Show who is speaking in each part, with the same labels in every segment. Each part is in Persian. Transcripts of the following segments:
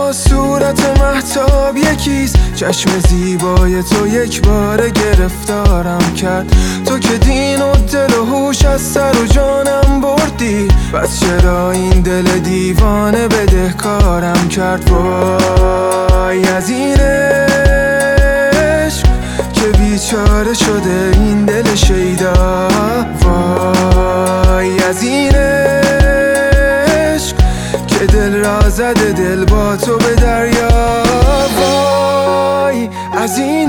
Speaker 1: با صورت مهتاب یکیست، چشم زیبای تو یک بار گرفتارم کرد. تو که دین و دل و هوش از سر و جانم بردی، پس چرا این دل دیوانه بدهکارم کرد؟ وای از این عشق که بیچاره شده این دل شیدا. وای از این عشق که دل را زده دل با تو به دریا. وای از این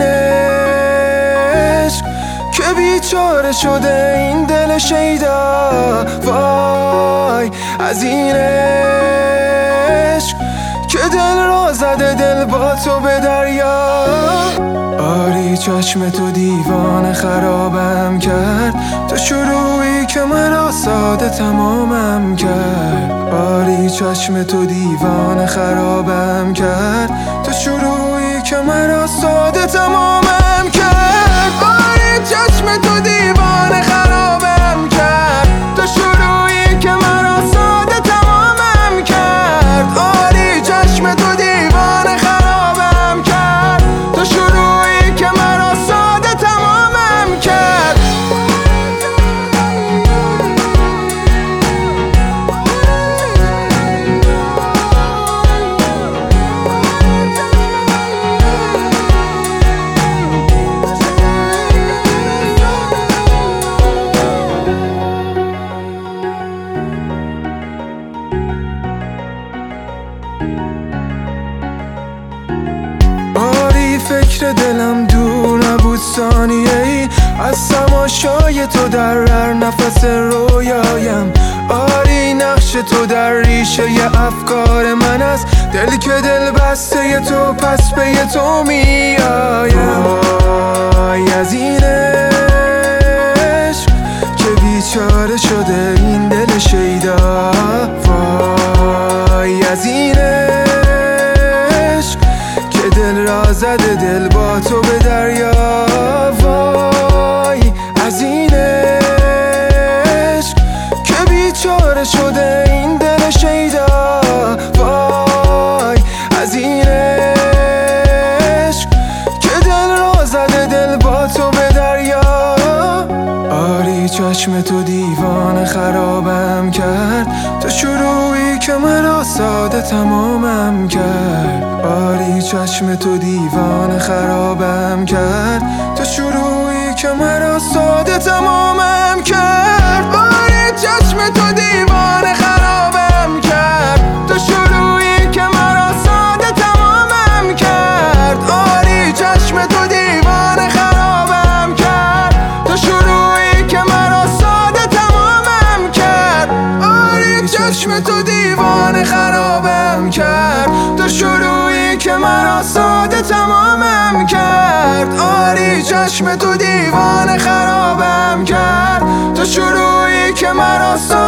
Speaker 1: عشق که بیچاره شده این دل شیدا. وای از این عشق که دل را زده دل با تو به دریا. آری چشم تو دیوانه خرابم کرد، تو شروعی که مرا ساده تمامم کرد. آری چشم تو دیوانه خرابم کرد، تو شروعی که مرا ساده تمامم کرد. آری چشم تو دیوانه خرابم کرد، تو شروعی که مرا ساده تمامم کرد. آری چشم تو دیوانه خرابم کرد، تو شروعی که مرا ساده تمامم کرد. فکر دلم دور نبود ثانیه ای از تماشای تو در هر نفس رویایم. آری نقش تو در ریشه افکار من است، دل که دل بسته تو پس به تو می آیم. وای از این عشق که بیچاره شده این دل شیدا. وای از این دل را زده دل با تو به دریا. وای از این عشق که بیچاره شده این دل شیدا. وای از این عشق که دل را زده دل با تو به دریا. آری چشم تو دیوانه خرابم کرد، تو شروعی که مرا ساده تمامم کرد. آری چشم تو دیوانه خرابم کرد، تو شروعی که مرا ساده تمامم کرد. آری چشم تو دیوانه خرابم کرد، تو شروعی که مرا ساده تمامم کرد. آری چشم تو دیوانه خرابم کرد، تو شروعی که مرا ساده تمامم کرد. آری چشم تو دیوانه خرابم کرد، تو شروعی که مرا ساده تمامم کرد. آری چشم تو دیوانه خرابم کرد، تو شروعی که مرا